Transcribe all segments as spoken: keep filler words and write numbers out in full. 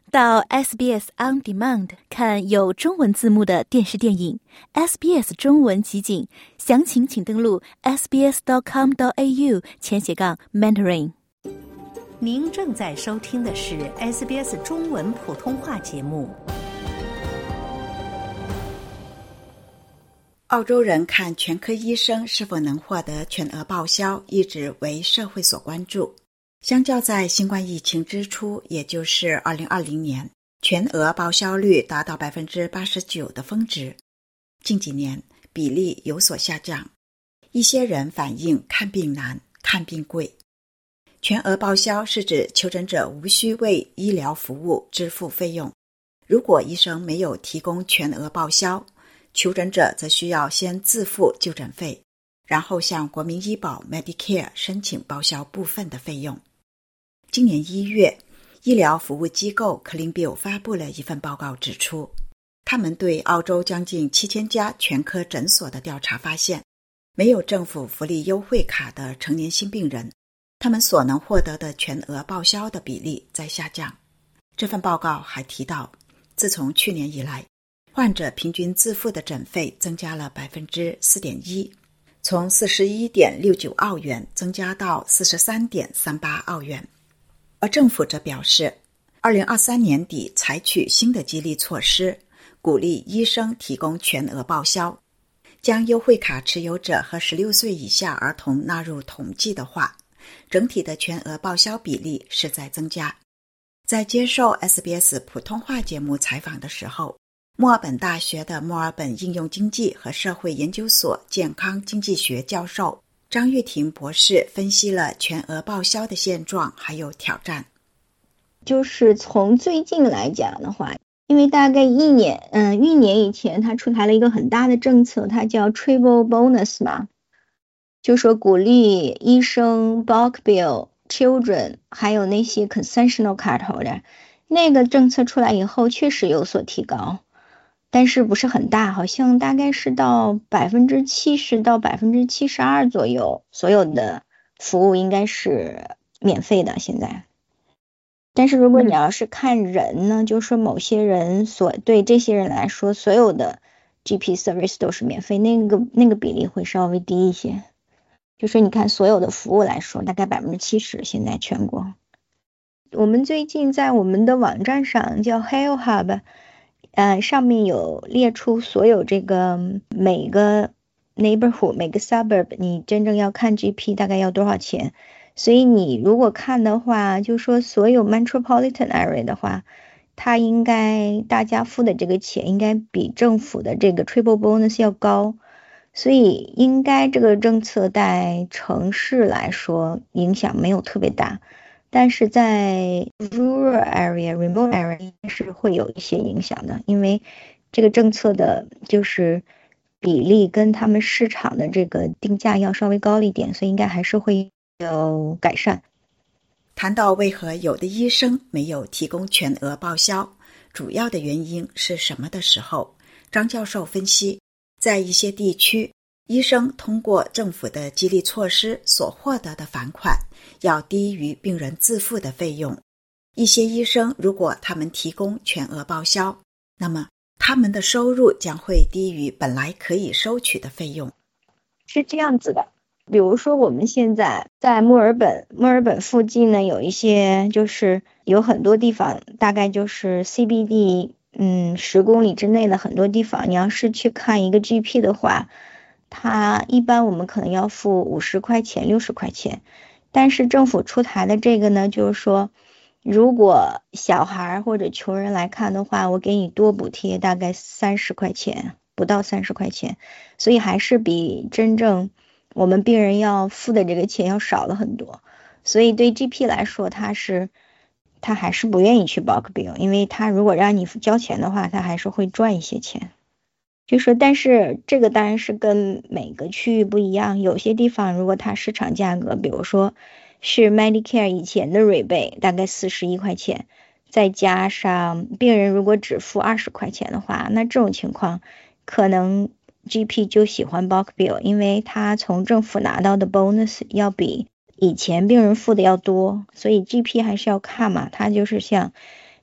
到 S B S On Demand 看有中文字幕的电视电影 S B S 中文集锦，详情请登录 s b s dot com dot a u 前斜杠 mentoring。 您正在收听的是 S B S 中文普通话节目。 澳洲人看全科医生是否能获得全额报销一直为社会所关注。相较在新冠疫情之初，也就是二零二零年，全额报销率达到 百分之八十九 的峰值。近几年比例有所下降，一些人反映看病难、看病贵。全额报销是指求诊者无需为医疗服务支付费用，如果医生没有提供全额报销，求诊者则需要先自付就诊费，然后向国民医保 Medicare 申请报销部分的费用。今年一月，医疗服务机构 CleanBill 发布了一份报告指出，他们对澳洲将近七千家全科诊所的调查发现，没有政府福利优惠卡的成年新病人，他们所能获得的全额报销的比例在下降。这份报告还提到，自从去年以来，患者平均自付的诊费增加了 百分之四点一， 从 四十一点六九澳元增加到 四十三点三八澳元。而政府则表示，二零二三年底采取新的激励措施，鼓励医生提供全额报销。将优惠卡持有者和十六岁以下儿童纳入统计的话，整体的全额报销比例是在增加。在接受 S B S 普通话节目采访的时候，墨尔本大学的墨尔本应用经济和社会研究所健康经济学教授张玉婷博士分析了全额报销的现状还有挑战。 就是从最近来讲的话，因为大概一年嗯，一年以前他出台了一个很大的政策，它叫 Travel Bonus 嘛，就说鼓励医生 bulk bill children 还有那些 concessional card holder， 那个政策出来以后确实有所提高，但是不是很大，好像大概是到 百分之七十 到 百分之七十二 左右，所有的服务应该是免费的现在。但是如果你要是看人呢，就说某些人所对这些人来说，所有的 G P service 都是免费，那个那个比例会稍微低一些。就说你看所有的服务来说，大概 百分之七十 现在全国。我们最近在我们的网站上叫 Health Hub，呃，上面有列出所有这个每个 neighborhood 每个 suburb 你真正要看 G P 大概要多少钱，所以你如果看的话，就说所有 metropolitan area 的话，它应该大家付的这个钱应该比政府的这个 triple bonus 要高，所以应该这个政策在城市来说影响没有特别大，但是在 rural area remote area 是会有一些影响的，因为这个政策的就是比例跟他们市场的这个定价要稍微高一点，所以应该还是会有改善。 谈到为何有的医生没有提供全额报销，主要的原因是什么的时候，张教授分析，在一些地区，医生通过政府的激励措施所获得的返款要低于病人自付的费用。一些医生如果他们提供全额报销，那么他们的收入将会低于本来可以收取的费用。 是这样子的，比如说我们现在在墨尔本，墨尔本附近呢有一些就是有很多地方，大概就是 C B D 嗯十公里之内的很多地方，你要是去看一个 G P 的话，它一般我们可能要付五十块钱六十块钱，但是政府出台的这个呢，就是说如果小孩或者穷人来看的话，我给你多补贴大概三十块钱，不到三十块钱，所以还是比真正我们病人要付的这个钱要少了很多。所以对 G P 来说，他是他还是不愿意去 bulk bill， 因为他如果让你交钱的话，他还是会赚一些钱。就说但是这个当然是跟每个区域不一样，有些地方如果它市场价格，比如说是 Medicare 以前的 rebate 大概四十一块钱，再加上病人如果只付二十块钱的话，那这种情况可能 G P 就喜欢 bulk bill， 因为他从政府拿到的 bonus 要比以前病人付的要多，所以 G P 还是要看嘛，他就是像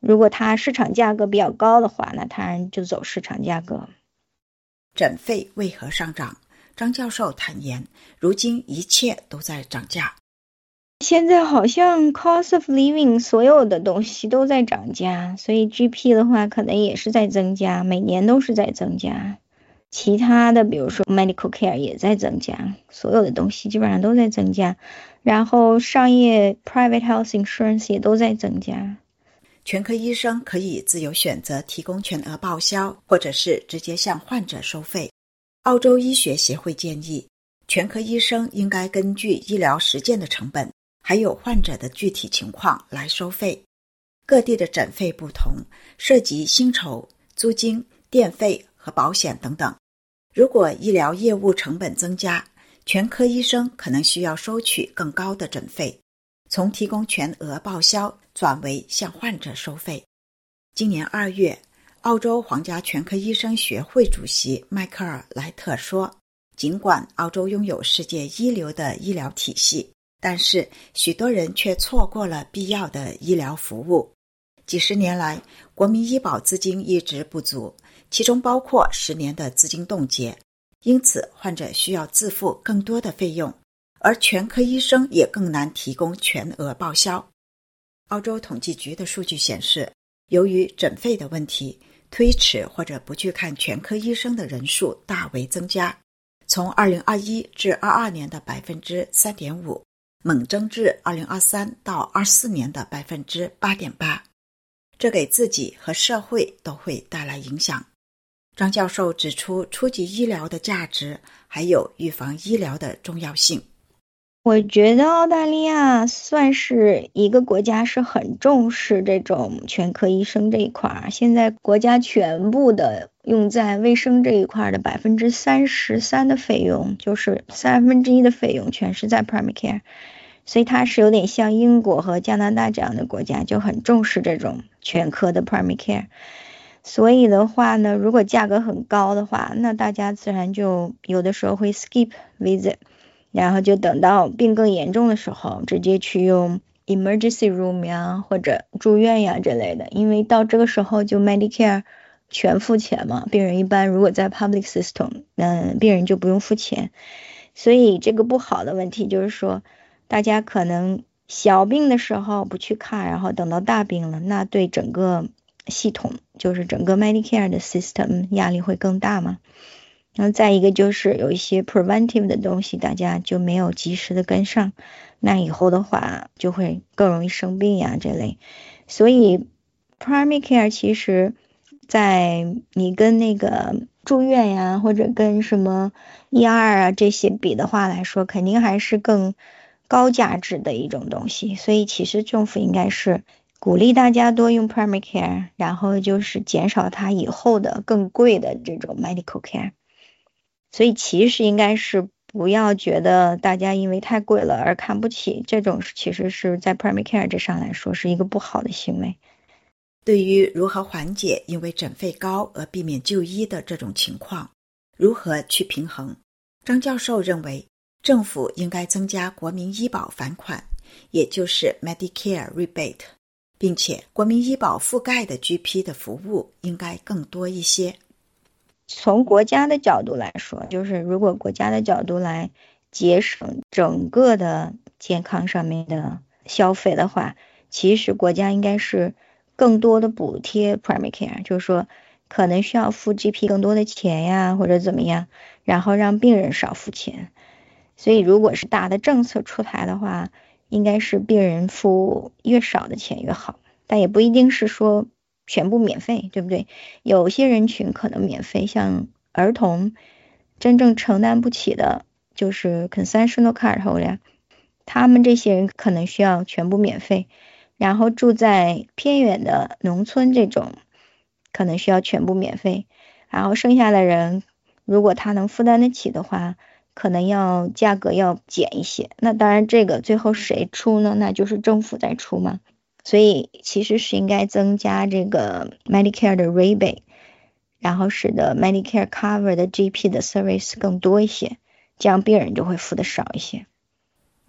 如果它市场价格比较高的话，那当然就走市场价格。 诊费为何上涨？张教授坦言，如今一切都在涨价。 现在好像 cost of living 所有的东西都在涨价，所以 G P 的话可能也是在增加，每年都是在增加。其他的比如说 medical care 也在增加，所有的东西基本上都在增加，然后商业 private health insurance 也都在增加。 全科医生可以自由选择提供全额报销，或者是直接向患者收费。澳洲医学协会建议，全科医生应该根据医疗实践的成本，还有患者的具体情况来收费。各地的诊费不同，涉及薪酬、租金、电费和保险等等。如果医疗业务成本增加，全科医生可能需要收取更高的诊费，从提供全额报销转为向患者收费。今年二月，澳洲皇家全科医生学会主席迈克尔·莱特说，尽管澳洲拥有世界一流的医疗体系，但是许多人却错过了必要的医疗服务。几十年来，国民医保资金一直不足，其中包括十年的资金冻结，因此患者需要自付更多的费用，而全科医生也更难提供全额报销。澳洲统计局的数据显示，由于诊费的问题，推迟或者不去看全科医生的人数大为增加，从二零二一至二二年的 百分之三点五 猛增至二零二三到二四年的 百分之八点八， 这给自己和社会都会带来影响。张教授指出初级医疗的价值，还有预防医疗的重要性。 我觉得澳大利亚算是一个国家是很重视这种全科医生这一块，现在国家全部的用在卫生这一块的 百分之三十三 的费用，就是三分之一的费用全是在 primary care， 所以它是有点像英国和加拿大这样的国家，就很重视这种全科的 primary care。 所以的话呢，如果价格很高的话，那大家自然就有的时候会 skip visit，然后就等到病更严重的时候直接去用 emergency room 呀或者住院呀之类的，因为到这个时候就 Medicare 全付钱嘛，病人一般如果在 public system 嗯，病人就不用付钱。所以这个不好的问题就是说，大家可能小病的时候不去看，然后等到大病了，那对整个系统就是整个 Medicare 的 system 压力会更大嘛。然后再一个就是有一些 preventive 的东西大家就没有及时的跟上，那以后的话就会更容易生病呀这类。所以 primary care 其实在你跟那个住院呀或者跟什么 E R 啊这些比的话来说，肯定还是更高价值的一种东西。所以其实政府应该是鼓励大家多用 primary care， 然后就是减少它以后的更贵的这种 medical care。所以其实应该是不要觉得大家因为太贵了而看不起，这种其实是在 primary care 这上来说是一个不好的行为。 对于如何缓解因为诊费高而避免就医的这种情况，如何去平衡，张教授认为政府应该增加国民医保返款，也就是 Medicare rebate， 并且国民医保覆盖的 G P 的服务应该更多一些。 从国家的角度来说，就是如果国家的角度来节省整个的健康上面的消费的话，其实国家应该是更多的补贴 primary care， 就是说可能需要付 G P 更多的钱呀或者怎么样，然后让病人少付钱。所以如果是大的政策出台的话，应该是病人付越少的钱越好，但也不一定是说全部免费，对不对？有些人群可能免费，像儿童真正承担不起的就是 concessional card holder， 他们这些人可能需要全部免费，然后住在偏远的农村这种可能需要全部免费，然后剩下的人如果他能负担得起的话，可能要价格要减一些。那当然这个最后谁出呢？那就是政府在出嘛。所以其实是应该增加这个 Medicare 的 rebate， 然后使得 Medicare cover 的 G P 的 service 更多一些，这样病人就会付的少一些。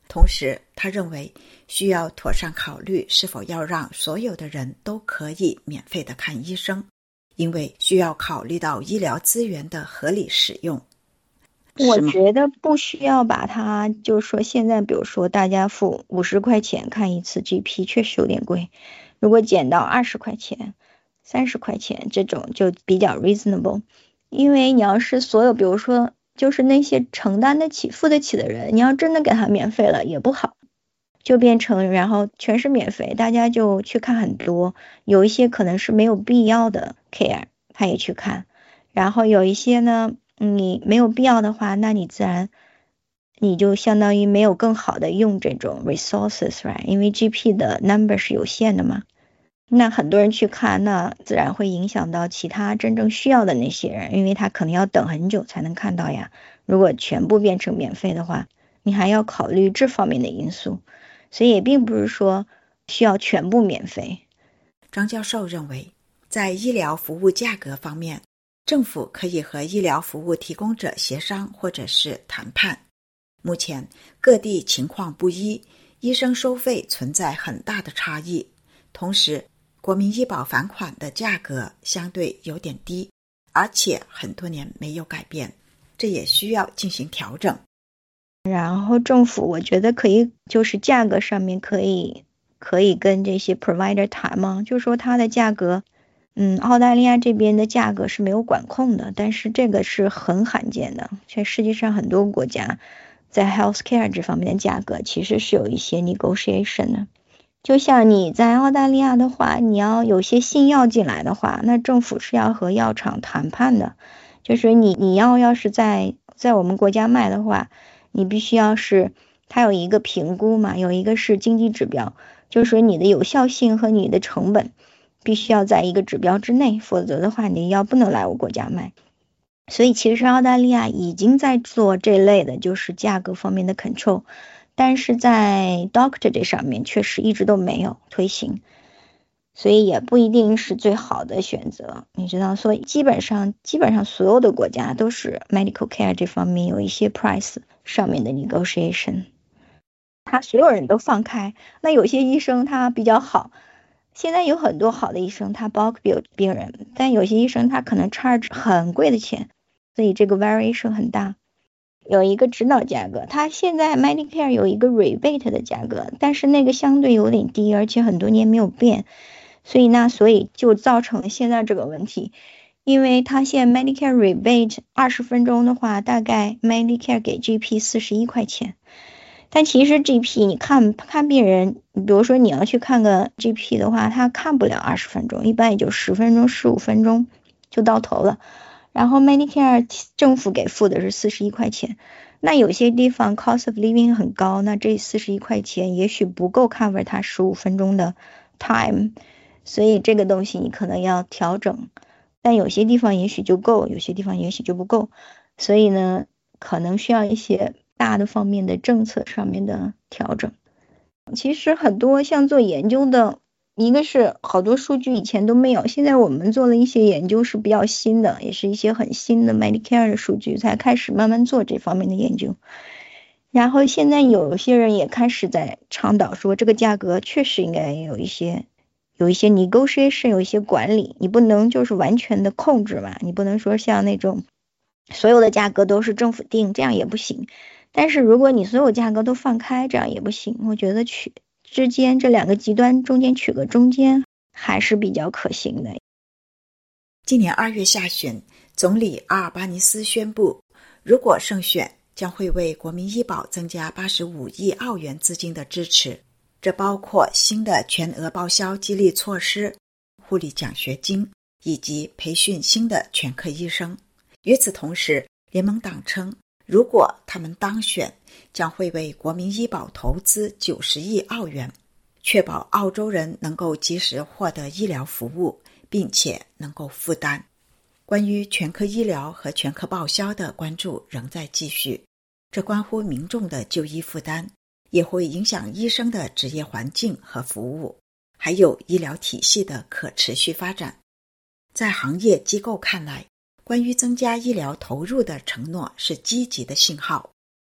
同时他认为需要妥善考虑是否要让所有的人都可以免费的看医生，因为需要考虑到医疗资源的合理使用。 我觉得不需要把它，就是说现在比如说大家付五十块钱看一次 G P 确实有点贵，如果减到二十块钱三十块钱这种就比较 reasonable。 因为你要是所有比如说就是那些承担得起付得起的人，你要真的给他免费了也不好，就变成然后全是免费，大家就去看很多，有一些可能是没有必要的 care 他也去看，然后有一些呢你没有必要的话，那你自然你就相当于没有更好的用这种 resources right， 因为 G P 的 number 是有限的嘛，那很多人去看，那自然会影响到其他真正需要的那些人，因为他可能要等很久才能看到呀。如果全部变成免费的话，你还要考虑这方面的因素，所以也并不是说需要全部免费。 张教授认为，在医疗服务价格方面，政府可以和医疗服务提供者协商或者是谈判。目前各地情况不一，医生收费存在很大的差异，同时国民医保返款的价格相对有点低，而且很多年没有改变，这也需要进行调整。 然后政府我觉得可以就是价格上面可以可以跟这些 provider 谈嘛，就说它的价格嗯，澳大利亚这边的价格是没有管控的，但是这个是很罕见的，全世界上很多国家在 healthcare 这方面的价格其实是有一些 negotiation 的。就像你在澳大利亚的话，你要有些新药进来的话，那政府是要和药厂谈判的，就是你你要要是在在我们国家卖的话，你必须要是它有一个评估嘛，有一个是经济指标，就是说你的有效性和你的成本必须要在一个指标之内，否则的话你药不能来我国家卖。所以其实澳大利亚已经在做这类的就是价格方面的 control， 但是在 doctor 这上面确实一直都没有推行，所以也不一定是最好的选择，你知道，所以基本上基本上所有的国家都是 medical care 这方面有一些 price 上面的 negotiation， 他所有人都放开，那有些医生他比较好，现在有很多好的医生他包给病人，但有些医生他可能 charge 很贵的钱，所以这个 variation 很大。有一个指导价格，它现在 Medicare 有一个 rebate 的价格，但是那个相对有点低，而且很多年没有变，所以那所以就造成了现在这个问题。因为它现在 Medicare rebate 二十分钟的话，大概 Medicare 给 G P 四十一块钱，但其实 G P 你看看病人，比如说你要去看个 G P 的话，他看不了二十分钟，一般也就十分钟十五分钟就到头了。然后 Medicare 政府给付的是四十一块钱，那有些地方 cost of living 很高，那这四十一块钱也许不够 cover 它十五分钟的 time， 所以这个东西你可能要调整，但有些地方也许就够，有些地方也许就不够，所以呢可能需要一些大的方面的政策上面的调整。其实很多像做研究的，一个是好多数据以前都没有，现在我们做了一些研究是比较新的，也是一些很新的 Medicare 的数据才开始慢慢做这方面的研究。然后现在有些人也开始在倡导说这个价格确实应该有一些有一些 negotiation， 有一些管理，你不能就是完全的控制嘛，你不能说像那种所有的价格都是政府定，这样也不行。但是如果你所有价格都放开，这样也不行。我觉得取之间这两个极端中间取个中间还是比较可行的。 今年二月下旬，总理阿尔巴尼斯宣布，如果胜选，将会为国民医保增加八十五亿澳元资金的支持，这包括新的全额报销激励措施、护理奖学金以及培训新的全科医生。与此同时，联盟党称，如果他们当选，将会为国民医保投资九十亿澳元，确保澳洲人能够及时获得医疗服务，并且能够负担。关于全科医疗和全科报销的关注仍在继续，这关乎民众的就医负担，也会影响医生的职业环境和服务，还有医疗体系的可持续发展。在行业机构看来，关于增加医疗投入的承诺是积极的信号，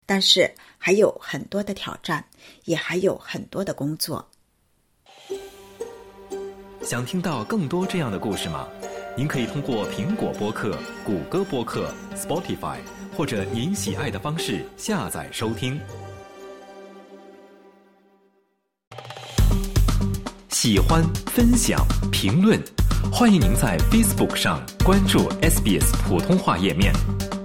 但是还有很多的挑战，也还有很多的工作。 想听到更多这样的故事吗？您可以通过苹果播客、谷歌播客、Spotify 或者您喜爱的方式下载收听。喜欢、分享、评论，欢迎您在 Facebook 上关注 S B S 普通话页面。